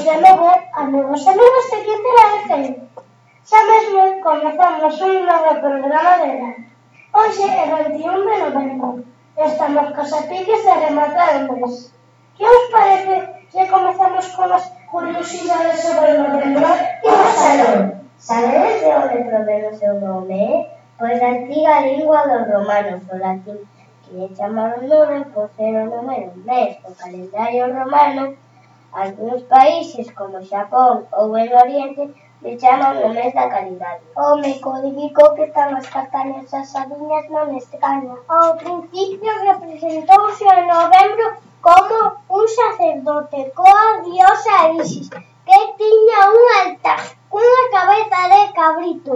de novo, amigos e amigas de Quintela FM. Xa mesmo comezamos un novo programa de radio. Hoxe é 21 de novembro. Estamos cos apiques de rematar o mes. Que os parece se comezamos con as curiosidades sobre o novembro? Imos aló. Sabedes de onde provén o seu nome? Pois da antiga lingua dos romanos, o latín, que lle chamaron nome por ser o número mes do calendario romano. Algúns países, como Xapón ou el Oriente, le chaman o mes da caridade. Home, codificou que están as castañas as adiñas non escaña. Ao principio representouse en novembro como un sacerdote coa diosa Isis, que tiña un altar cunha cabeza de cabrito,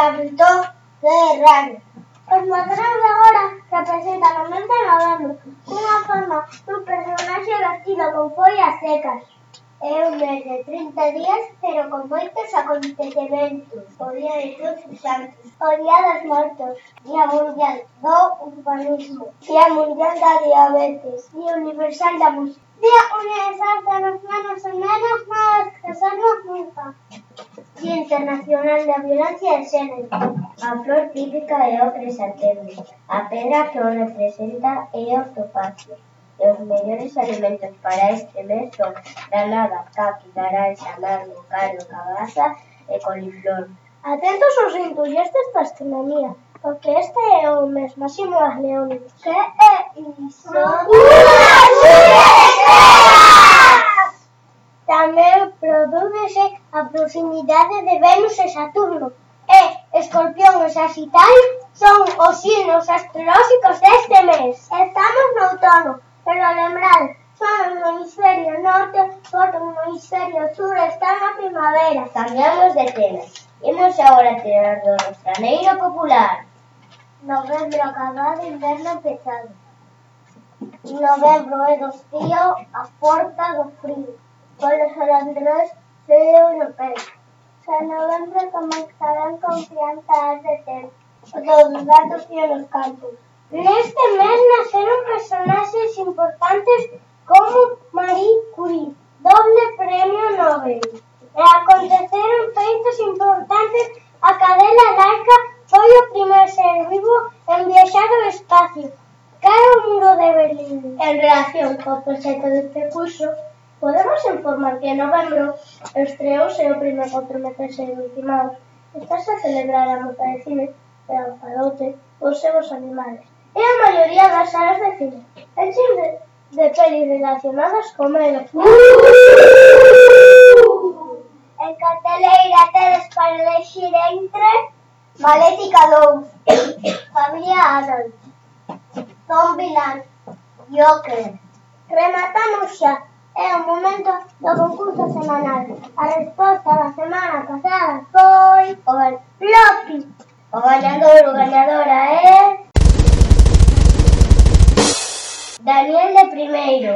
de raro. Os modernos de agora representan o mes de novembro cunha forma dun personaxe vestido con follas secas. É un mes de 30 días, pero con moitos acontecementos. O Día de Todos os Santos, o Día dos Mortos, Día Mundial do Urbanismo, Día Mundial da Diabetes, Día Universal da Música, Día Universal de los Nenos e Nenas Máis que sernos nunca, Día Internacional da Violencia de Xénero. A flor típica é o crisantemo. A pedra que o representa é o topacio. E os mellores alimentos para este mes son granada, caqui, naranja, mango, cardo, cabaza e coliflor. Atentos aos entusiastas da astronomía, porque este é o mes máximo das leónidas. Que é iso? Unha chuvia de estrelas! Tamén prodúcese a proximidade de Venus e Saturno. E Escorpión e Saxitario son os signos astrolóxicos deste mes. Estamos no outono, pero lembrad, somos no hemisferio norte, porque no hemisferio sur está na primavera. Cambiamos de tema. Imos agora tirar do refraneiro popular. Novembro acabado, inverno empezado. Novembro é do frío, a porta do frío. Polos holandróns, frío no peito. Se novembro comenzarán confianzas de tempo, dos gatos e os campos. Neste mes naceron personaxes importantes como Marie Curie, doble premio Nobel. E aconteceron feitos importantes. A cadela laica foi o primeiro ser vivo en viaxar ao espacio, que é o muro de Berlín. En relación co proxecto deste curso, podemos informar que en novembro estreouse o primeiro cortometraxe de Mickey Mouse. Estás a celebrar a mostra de cine e ao farote os seus animales. E a maioría das salas de cine enchen de pelis relacionadas co medo. En carteleira tedes para elegir entre Maléfica 2, Familia Adams, Zombieland, Joker. Rematamos xa. É o momento do concurso semanal. A resposta da semana pasada foi o Loki. O gañador ou gañadora é Daniel de primeiro.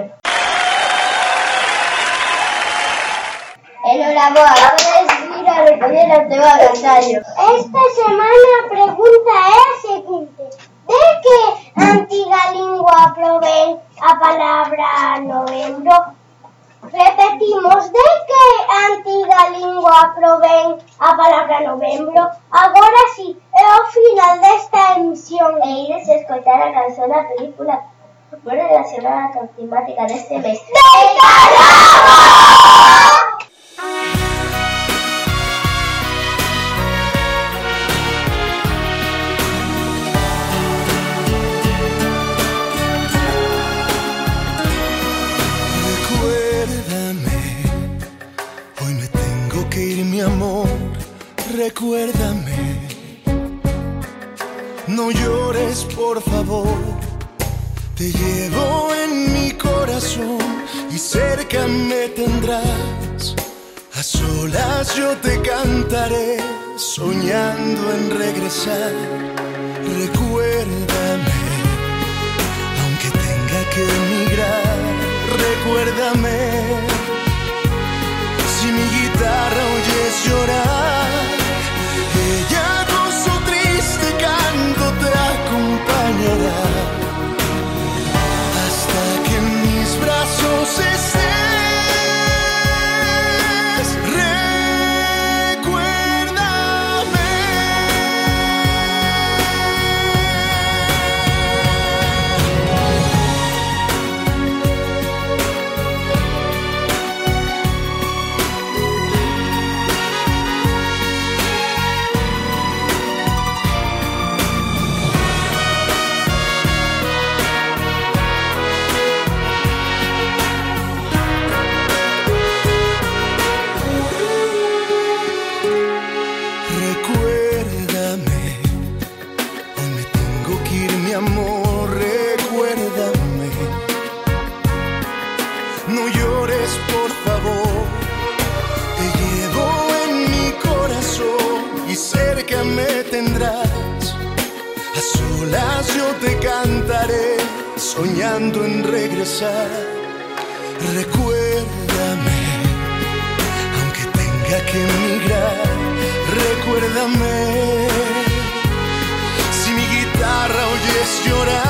Enhoraboa, podes ir a recoller o teu agasallo. Esta semana a pregunta é a seguinte: de que antiga lingua provén a palabra novembro? Repetimos, de que antiga lingua provén a palabra novembro? Agora sí, é o final desta emisión. E ides escoitar a canción da película moi relacionada con temática deste mes. Mi amor, recuérdame. No llores, por favor. Te llevo en mi corazón y cerca me tendrás. A solas yo te cantaré, soñando en regresar. Recuérdame, aunque tenga que emigrar. Recuérdame. Si mi guitarra oyes llorar, ella con su triste canto te acompañará hasta que en mis brazos estés. y cerca me tendrás. A solas yo te cantaré, soñando en regresar. Recuérdame, aunque tenga que emigrar. Recuérdame, si mi guitarra oyes llorar.